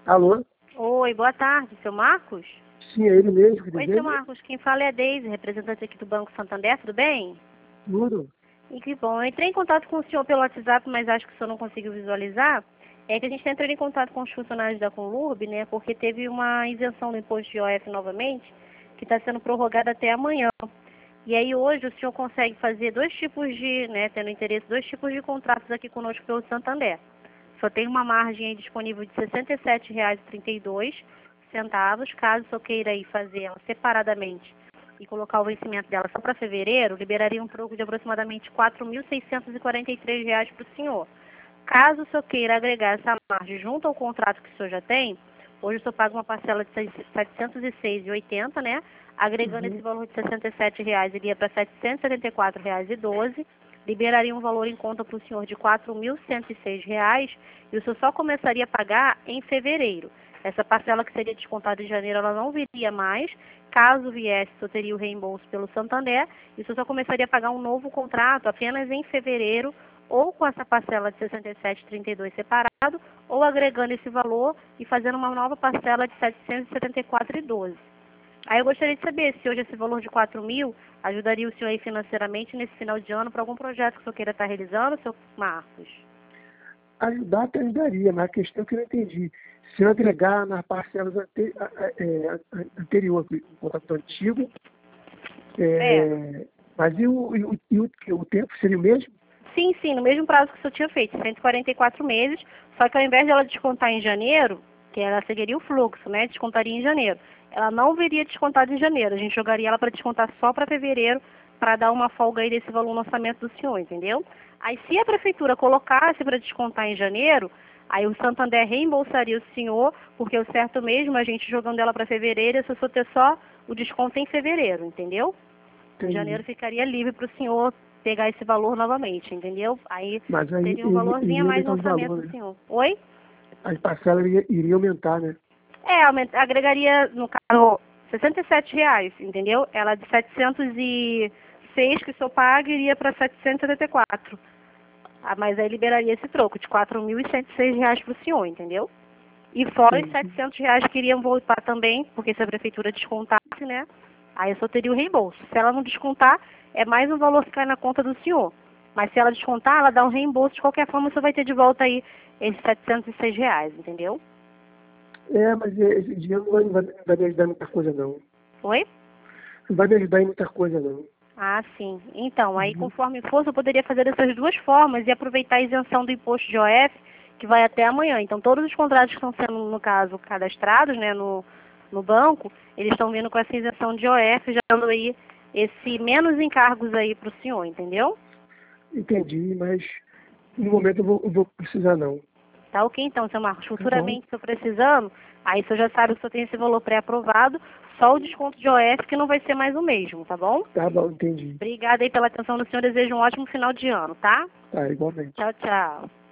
Alô? Oi, boa tarde, seu Marcos? Sim, é ele mesmo que Oi, deseja? seu Marcos, quem fala é a Deise, representante aqui do Banco Santander, tudo bem? Tudo? E que bom, eu entrei em contato com o senhor pelo WhatsApp, mas acho que o senhor não conseguiu visualizar. É que a gente está entrando em contato com os funcionários da Conlurb, né, porque teve uma isenção do imposto de IOF novamente, que está sendo prorrogada até amanhã. E aí hoje o senhor consegue fazer tendo interesse, dois tipos de contratos aqui conosco pelo Santander. Só tem uma margem aí disponível de R$ 67,32, caso o senhor queira aí fazer ela separadamente e colocar o vencimento dela só para fevereiro, liberaria um troco de aproximadamente R$ 4.643 para o senhor. Caso o senhor queira agregar essa margem junto ao contrato que o senhor já tem, hoje o senhor paga uma parcela de R$ 706,80, né? Agregando esse valor de R$ 67,00, iria para R$ 774,12, liberaria um valor em conta para o senhor de R$ 4.106 e o senhor só começaria a pagar em fevereiro. Essa parcela que seria descontada em janeiro, ela não viria mais. Caso viesse, o senhor teria o reembolso pelo Santander e o senhor só começaria a pagar um novo contrato apenas em fevereiro, ou com essa parcela de R$ 67,32 separado, ou agregando esse valor e fazendo uma nova parcela de R$ 774,12. Aí eu gostaria de saber se hoje esse valor de 4.000 ajudaria o senhor aí financeiramente nesse final de ano para algum projeto que o senhor queira estar realizando, seu Marcos? Ajudar até ajudaria, mas a questão é que eu não entendi. Se eu agregar nas parcelas anteriores, o contrato antigo, mas o tempo seria o mesmo? Sim, sim, no mesmo prazo que o senhor tinha feito, 144 meses, só que ao invés de ela descontar em janeiro, que ela seguiria o fluxo, né, descontaria em janeiro, ela não viria descontada em janeiro, a gente jogaria ela para descontar só para fevereiro, para dar uma folga aí desse valor no orçamento do senhor, entendeu? Aí se a prefeitura colocasse para descontar em janeiro, aí o Santander reembolsaria o senhor, porque o certo mesmo, a gente jogando ela para fevereiro, é se o senhor ter só o desconto em fevereiro, entendeu? Em Entendi. janeiro ficaria livre para o senhor pegar esse valor novamente, entendeu? Aí Mas aí teria um valorzinho a iria mais aumentar no os orçamento valores, do né? senhor. Oi? As parcelas iria aumentar, né? Agregaria, no caso, R$ 67,00, entendeu? Ela de 706 que o senhor paga iria para 774. Ah, mas aí liberaria esse troco de R$ 4.106 para o senhor, entendeu? E fora os Entendi. R$ 700 que iriam voltar também, porque se a prefeitura descontasse, né? Aí eu só teria o reembolso. Se ela não descontar, é mais um valor que cai na conta do senhor. Mas se ela descontar, ela dá um reembolso. De qualquer forma, você vai ter de volta aí esses R$ 706, entendeu? Mas esse dinheiro não vai me ajudar em muita coisa, não. Oi? Não vai me ajudar em muita coisa, não. Ah, sim. Então, aí Uhum. conforme fosse, eu poderia fazer dessas duas formas e aproveitar a isenção do imposto de IOF, que vai até amanhã. Então, todos os contratos que estão sendo, no caso, cadastrados, né, no banco, eles estão vindo com essa isenção de IOF, já dando aí esse menos encargos aí para o senhor, entendeu? Entendi, mas no momento eu vou precisar, não. Tá ok, então, seu Marcos. Tá bom? Futuramente, se eu precisando, aí o senhor já sabe que o senhor tem esse valor pré-aprovado, só o desconto de IOF que não vai ser mais o mesmo, tá bom? Tá bom, entendi. Obrigada aí pela atenção do senhor. Desejo um ótimo final de ano, tá? Tá, igualmente. Tchau, tchau.